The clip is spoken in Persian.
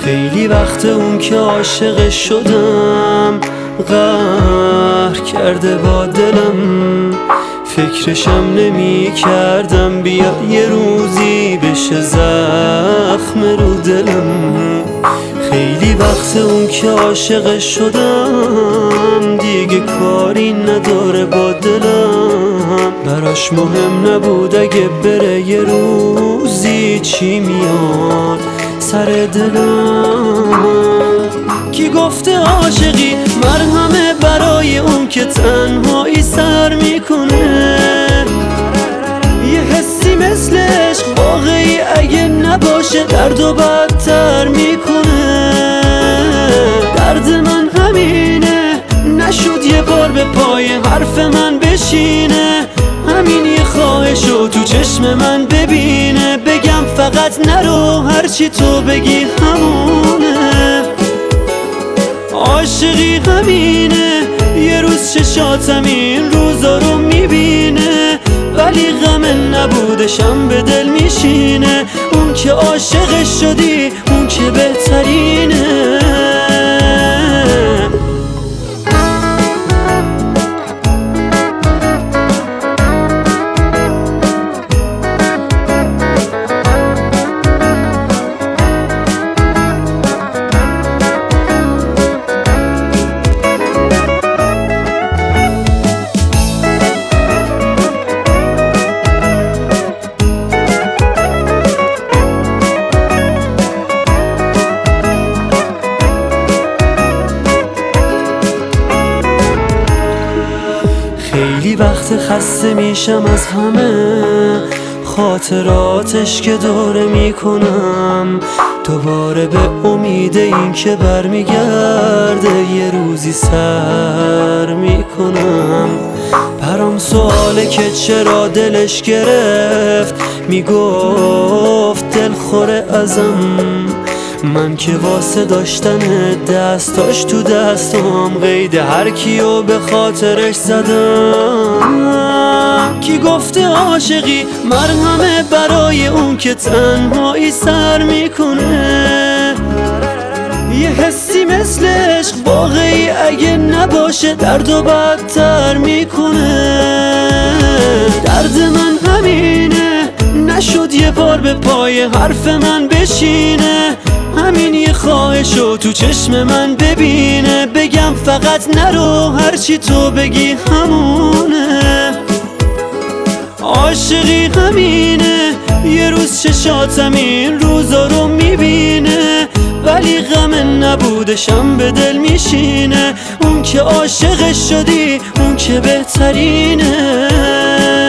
خیلی وقت اون که عاشق شدم قهر کرده با دلم، فکرشم نمی کردم بیا یه روزی بشه زخم رو دلم. خیلی وقت اون که عاشق شدم دیگه کاری نداره با دلم، براش مهم نبود اگه بره یه روزی چی میاد سر دلم. کی گفته عاشقی مرهمه برای اون که تنهایی سر میکنه؟ یه حسی مثل عشق واقعی اگه نباشه دردو بدتر میکنه. درد من همینه، نشد یه بار به پای حرف من بشینه، همین یه خواهشو تو چشم من ببینه، بگم فقط نرو هرچی تو بگی همونه. عاشقی همینه، یه روز چشاتم این روزا رو میبینه، ولی غم نبودشم به دل میشینه. اون که عاشق شدی اون که بهترینه. خیلی وقت خسته میشم از همه خاطراتش که دوره میکنم، دوباره به امید این که برمیگرده یه روزی سر میکنم. برام سواله که چرا دلش گرفت، میگفت دل خوره ازم، من که واسه داشتن دستاش تو دستم قید هر کیو به خاطرش زدم. کی گفته عاشقی مرهمه برای اون که تنهایی سر میکنه؟ یه حسی مثل عشق واقعی اگه نباشه دردو بدتر میکنه. درد من همینه، نشد یه بار به پای حرف من بشینه، همین یه خواهشو تو چشم من ببینه، بگم فقط نرو هرچی تو بگی همونه. عاشقی همینه، یه روز چشاتم این روزا رو میبینه، ولی غم نبودشم به دل میشینه. اون که عاشق شدی اون که بهترینه.